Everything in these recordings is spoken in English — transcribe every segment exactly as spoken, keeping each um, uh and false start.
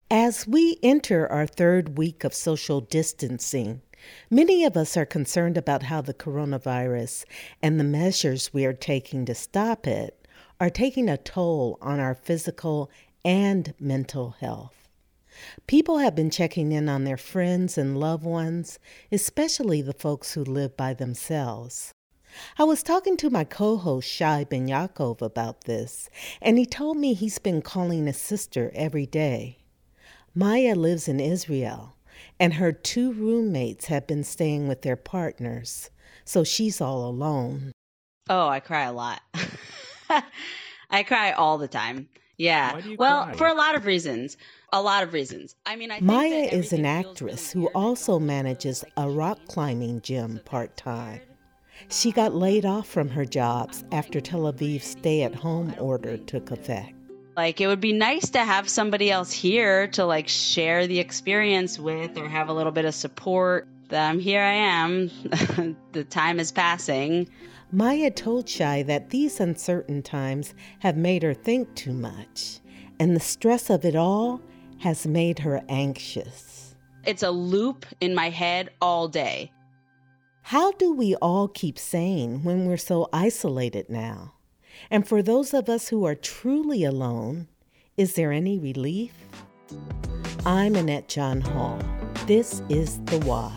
As we enter our third week of social distancing, many of us are concerned about how the coronavirus and the measures we are taking to stop it are taking a toll on our physical and mental health. People have been checking in on their friends and loved ones, especially the folks who live by themselves. I was talking to my co-host Shai Ben Yaakov about this, and he told me he's been calling his sister every day. Maya lives in Israel, and her two roommates have been staying with their partners, so she's all alone. Oh, I cry a lot. I cry all the time. Yeah. Why do you well, cry? for a lot of reasons. A lot of reasons. I mean, I think Maya that is an everything feels actress really who weird and also going through, manages like, a rock climbing gym part-time. She got laid off from her jobs after Tel Aviv's stay-at-home order took effect. Like, it would be nice to have somebody else here to, like, share the experience with or have a little bit of support. Um, here I am. The time is passing. Maya told Shai that these uncertain times have made her think too much, and the stress of it all has made her anxious. It's a loop in my head all day. How do we all keep sane when we're so isolated now? And for those of us who are truly alone, is there any relief? I'm Annette John Hall. This is The Why.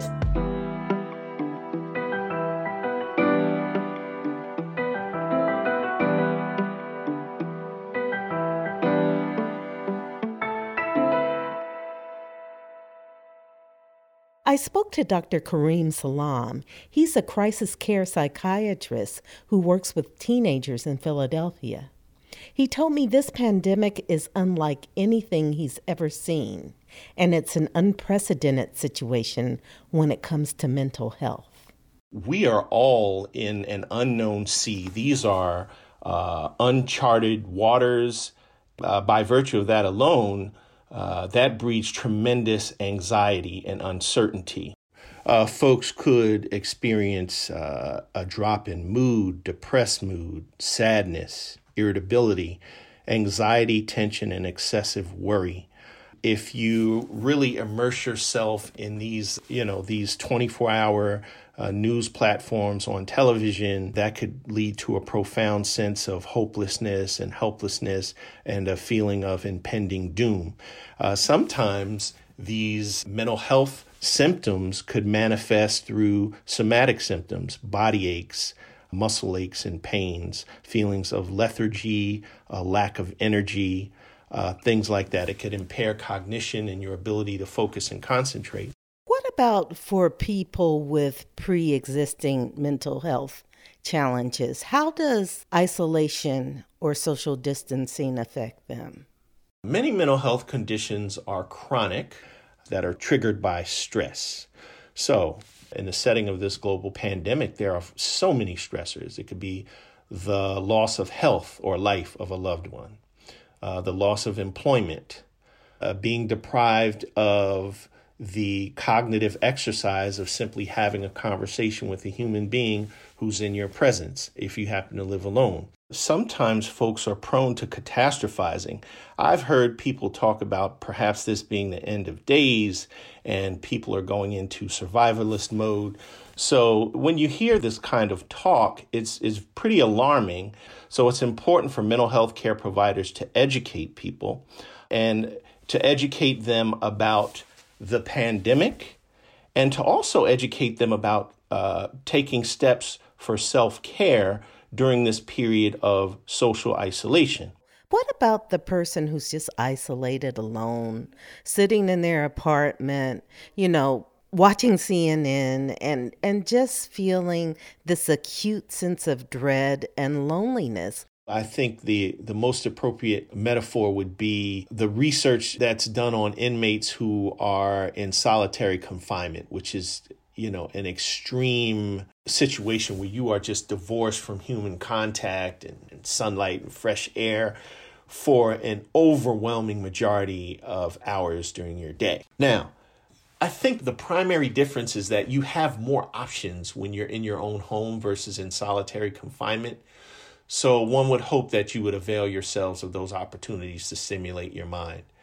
I spoke to Doctor Kareem Salam. He's a crisis care psychiatrist who works with teenagers in Philadelphia. He told me this pandemic is unlike anything he's ever seen, and it's an unprecedented situation when it comes to mental health. We are all in an unknown sea. These are uh, uncharted waters. Uh, by virtue of that alone, Uh, that breeds tremendous anxiety and uncertainty. Uh, folks could experience uh, a drop in mood, depressed mood, sadness, irritability, anxiety, tension, and excessive worry. If you really immerse yourself in these, you know, these twenty-four hour uh, news platforms on television, that could lead to a profound sense of hopelessness and helplessness and a feeling of impending doom. Uh, sometimes these mental health symptoms could manifest through somatic symptoms, body aches, muscle aches and pains, feelings of lethargy, a lack of energy, uh, things like that. It could impair cognition and your ability to focus and concentrate. What about for people with pre-existing mental health challenges? How does isolation or social distancing affect them? Many mental health conditions are chronic, that are triggered by stress. So in the setting of this global pandemic, there are so many stressors. It could be the loss of health or life of a loved one, uh, the loss of employment, uh, being deprived of the cognitive exercise of simply having a conversation with a human being who's in your presence if you happen to live alone. Sometimes folks are prone to catastrophizing. I've heard people talk about perhaps this being the end of days and people are going into survivalist mode. So when you hear this kind of talk, it's, it's pretty alarming. So it's important for mental health care providers to educate people and to educate them about the pandemic and to also educate them about uh, taking steps for self-care during this period of social isolation. What about the person who's just isolated, alone, sitting in their apartment, you know, watching C N N and, and just feeling this acute sense of dread and loneliness? I think the, the most appropriate metaphor would be the research that's done on inmates who are in solitary confinement, which is, you know, an extreme situation where you are just divorced from human contact and, and sunlight and fresh air for an overwhelming majority of hours during your day. Now, I think the primary difference is that you have more options when you're in your own home versus in solitary confinement. So one would hope that you would avail yourselves of those opportunities to stimulate your mind.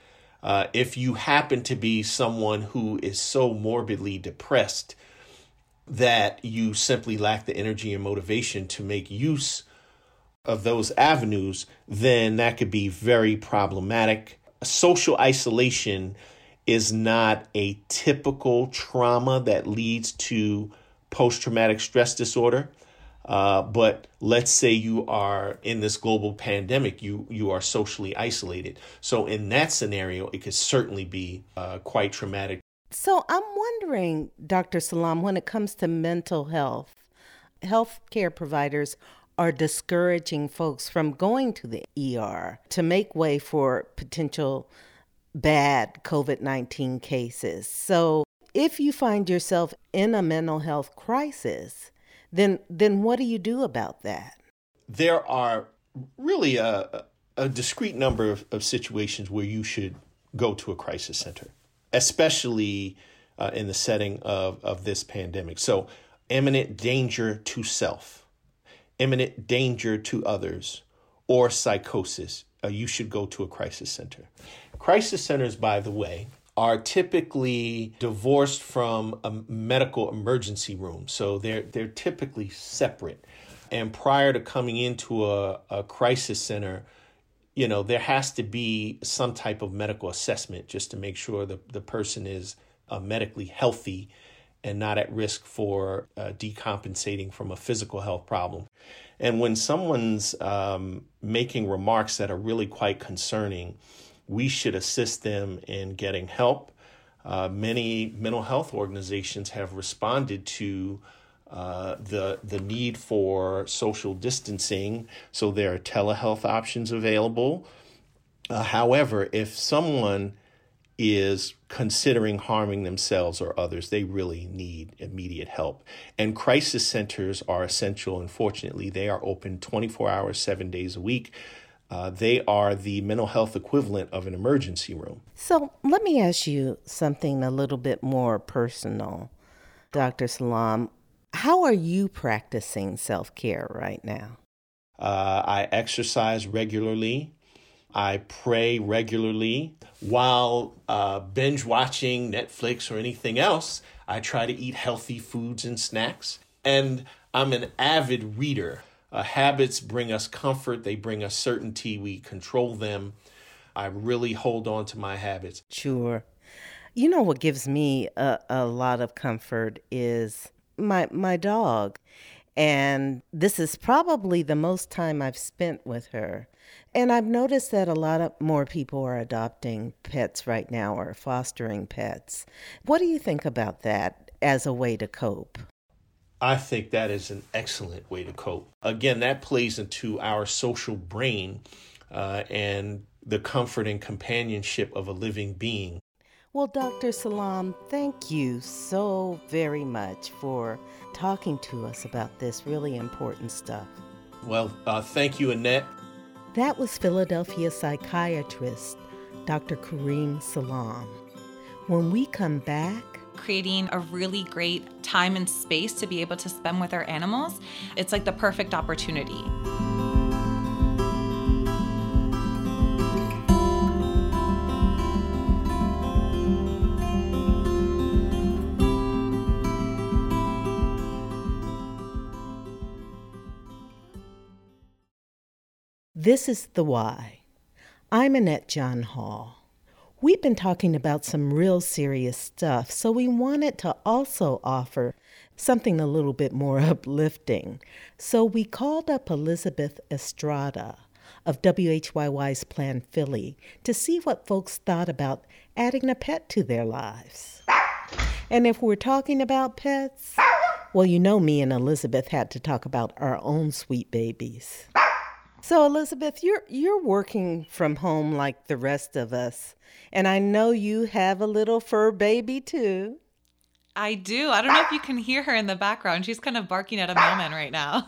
Uh, if you happen to be someone who is so morbidly depressed that you simply lack the energy and motivation to make use of those avenues, then that could be very problematic. Social isolation is not a typical trauma that leads to post-traumatic stress disorder. Uh, but let's say you are in this global pandemic, you you are socially isolated. So in that scenario, it could certainly be uh, quite traumatic. So I'm wondering, Doctor Salam, when it comes to mental health, healthcare providers are discouraging folks from going to the E R to make way for potential bad COVID nineteen cases. So if you find yourself in a mental health crisis, then then what do you do about that? There are really a, a discrete number of, of situations where you should go to a crisis center, especially uh, in the setting of, of this pandemic. So imminent danger to self, imminent danger to others, or psychosis, uh, you should go to a crisis center. Crisis centers, by the way, are typically divorced from a medical emergency room. So they're they're typically separate. And prior to coming into a, a crisis center, you know, there has to be some type of medical assessment just to make sure the, the person is uh, medically healthy and not at risk for uh, decompensating from a physical health problem. And when someone's um, making remarks that are really quite concerning, we should assist them in getting help. Uh, many mental health organizations have responded to uh, the the need for social distancing, so there are telehealth options available. Uh, however, if someone is considering harming themselves or others, they really need immediate help. And crisis centers are essential. Unfortunately, they are open twenty-four hours, seven days a week. Uh, they are the mental health equivalent of an emergency room. So let me ask you something a little bit more personal, Doctor Salam. How are you practicing self-care right now? Uh, I exercise regularly. I pray regularly. While uh, binge watching Netflix or anything else, I try to eat healthy foods and snacks. And I'm an avid reader. Uh, habits bring us comfort. They bring us certainty. We control them. I really hold on to my habits. Sure. You know what gives me a, a lot of comfort is my my dog. And this is probably the most time I've spent with her. And I've noticed that a lot of more people are adopting pets right now or fostering pets. What do you think about that as a way to cope? I think that is an excellent way to cope. Again, that plays into our social brain uh, and the comfort and companionship of a living being. Well, Doctor Salam, thank you so very much for talking to us about this really important stuff. Well, uh, thank you, Annette. That was Philadelphia psychiatrist Doctor Kareem Salam. When we come back, creating a really great time and space to be able to spend with our animals, it's like the perfect opportunity. This is The Why. I'm Annette John Hall. We've been talking about some real serious stuff, so we wanted to also offer something a little bit more uplifting. So we called up Elizabeth Estrada of W H Y Y's Plan Philly to see what folks thought about adding a pet to their lives. And if we're talking about pets, well, you know me and Elizabeth had to talk about our own sweet babies. So Elizabeth, you're you're working from home like the rest of us, and I know you have a little fur baby too. I do. I don't know if you can hear her in the background. She's kind of barking at a mailman right now.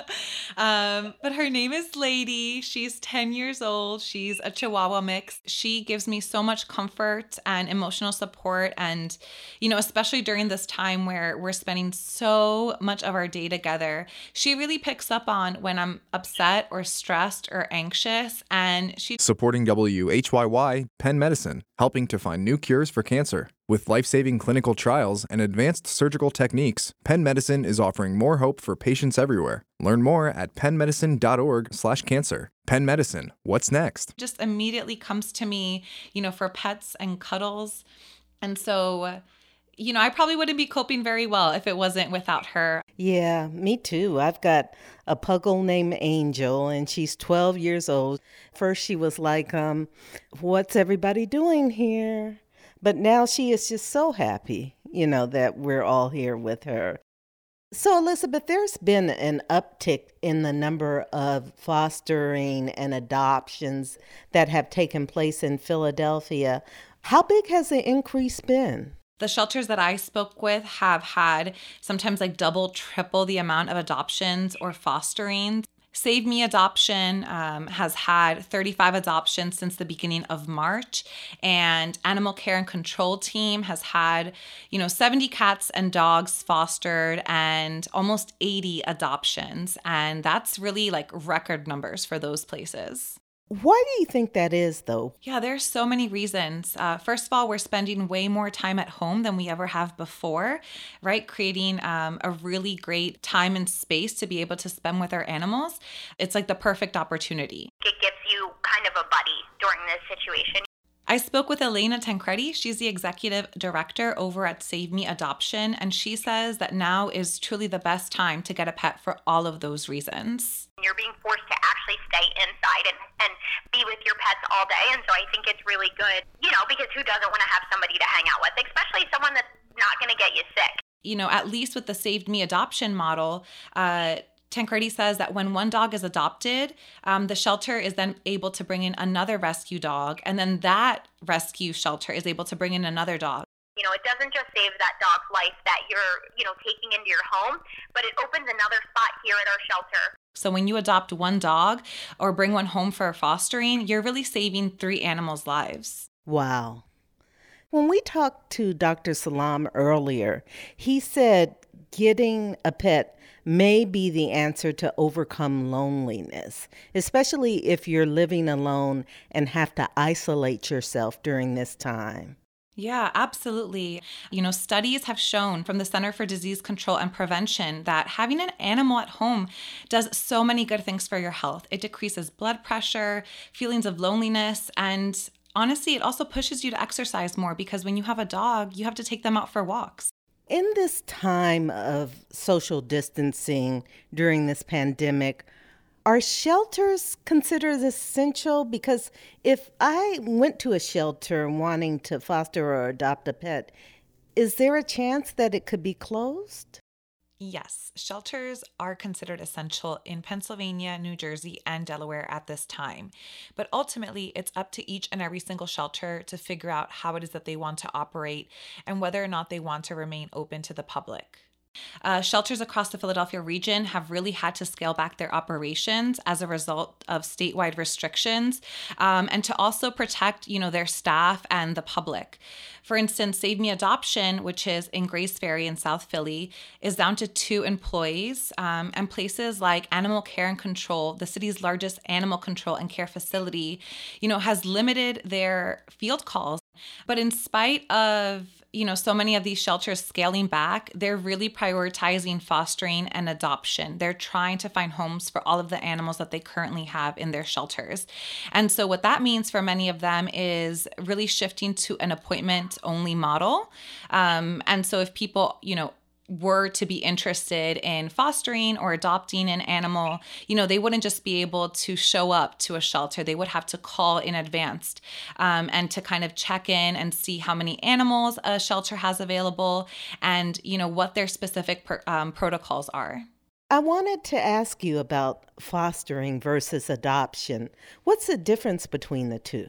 um, but her name is Lady. She's ten years old. She's a Chihuahua mix. She gives me so much comfort and emotional support. And, you know, especially during this time where we're spending so much of our day together, she really picks up on when I'm upset or stressed or anxious. And she Supporting W H Y Y, Penn Medicine, helping to find new cures for cancer. With life-saving clinical trials and advanced surgical techniques, Penn Medicine is offering more hope for patients everywhere. Learn more at pennmedicine.org slash cancer. Penn Medicine, what's next? just immediately comes to me, you know, for pets and cuddles. And so, you know, I probably wouldn't be coping very well if it wasn't without her. Yeah, me too. I've got a puggle named Angel, and she's twelve years old. First, she was like, um, what's everybody doing here? But now she is just so happy, you know, that we're all here with her. So, Elizabeth, there's been an uptick in the number of fostering and adoptions that have taken place in Philadelphia. How big has the increase been? The shelters that I spoke with have had sometimes like double, triple the amount of adoptions or fosterings. Save Me Adoption um, has had thirty-five adoptions since the beginning of March, and Animal Care and Control Team has had, you know, seventy cats and dogs fostered and almost eighty adoptions. And that's really like record numbers for those places. Why do you think that is, though? Yeah, there's so many reasons. Uh, first of all, we're spending way more time at home than we ever have before, right? Creating um, a really great time and space to be able to spend with our animals. It's like the perfect opportunity. It gives you kind of a buddy during this situation. I spoke with Elena Tancredi. She's the executive director over at Save Me Adoption, and she says that now is truly the best time to get a pet for all of those reasons. You're being forced to actually stay inside and, and be with your pets all day, and so I think it's really good, you know, because who doesn't want to have somebody to hang out with, especially someone that's not going to get you sick. You know, at least with the Save Me Adoption model, uh, Tancredi says that when one dog is adopted, um, the shelter is then able to bring in another rescue dog, and then that rescue shelter is able to bring in another dog. You know, it doesn't just save that dog's life that you're, you know, taking into your home, but it opens another spot here at our shelter. So when you adopt one dog or bring one home for fostering, you're really saving three animals' lives. Wow. When we talked to Doctor Salam earlier, he said getting a pet may be the answer to overcome loneliness, especially if you're living alone and have to isolate yourself during this time. Yeah, absolutely. You know, studies have shown from the Center for Disease Control and Prevention that having an animal at home does so many good things for your health. It decreases blood pressure, feelings of loneliness, and honestly, it also pushes you to exercise more because when you have a dog, you have to take them out for walks. In this time of social distancing during this pandemic, are shelters considered essential? Because if I went to a shelter wanting to foster or adopt a pet, is there a chance that it could be closed? Yes, shelters are considered essential in Pennsylvania, New Jersey, and Delaware at this time. But ultimately, it's up to each and every single shelter to figure out how it is that they want to operate and whether or not they want to remain open to the public. Uh, shelters across the Philadelphia region have really had to scale back their operations as a result of statewide restrictions, um, and to also protect, you know, their staff and the public. For instance, Save Me Adoption, which is in Grace Ferry in South Philly, is down to two employees, um, and places like Animal Care and Control, the city's largest animal control and care facility, you know, has limited their field calls. But in spite of, you know, so many of these shelters scaling back, they're really prioritizing fostering and adoption. They're trying to find homes for all of the animals that they currently have in their shelters. And so what that means for many of them is really shifting to an appointment-only model. Um, and so if people, you know, were to be interested in fostering or adopting an animal, you know, they wouldn't just be able to show up to a shelter. They would have to call in advance um, and to kind of check in and see how many animals a shelter has available and, you know, what their specific per, um, protocols are. I wanted to ask you about fostering versus adoption. What's the difference between the two?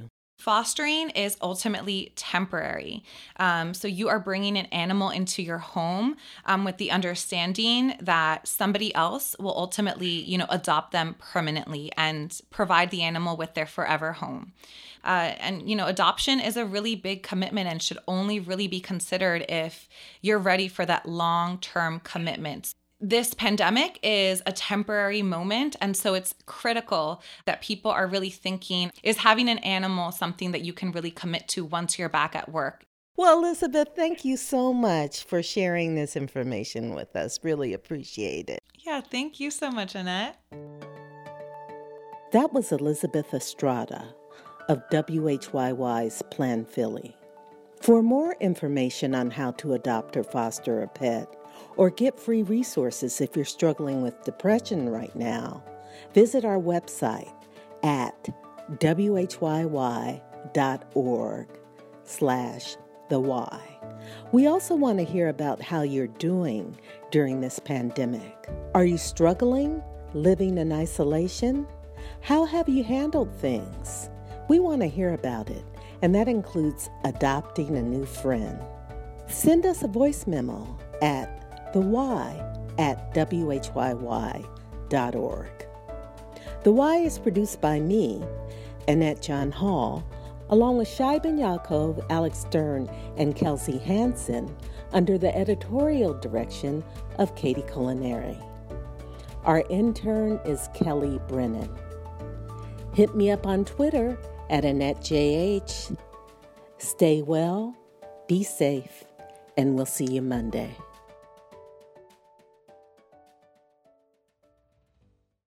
Fostering is ultimately temporary. Um, so you are bringing an animal into your home um, with the understanding that somebody else will ultimately, you know, adopt them permanently and provide the animal with their forever home. Uh, and, you know, adoption is a really big commitment and should only really be considered if you're ready for that long-term commitment. This pandemic is a temporary moment, and so it's critical that people are really thinking, is having an animal something that you can really commit to once you're back at work? Well, Elizabeth, thank you so much for sharing this information with us. Really appreciate it. Yeah, thank you so much, Annette. That was Elizabeth Estrada of W H Y Y's Plan Philly. For more information on how to adopt or foster a pet, or get free resources if you're struggling with depression right now, visit our website at whyy.org slash the why. We also want to hear about how you're doing during this pandemic. Are you struggling, living in isolation? How have you handled things? We want to hear about it, and that includes adopting a new friend. Send us a voice memo at The Why at w h y y dot org. The Why is produced by me, Annette John Hall, along with Shai Ben Yaakov, Alex Stern, and Kelsey Hansen, under the editorial direction of Katie Culinary. Our intern is Kelly Brennan. Hit me up on Twitter at Annette J H. Stay well, be safe, and we'll see you Monday.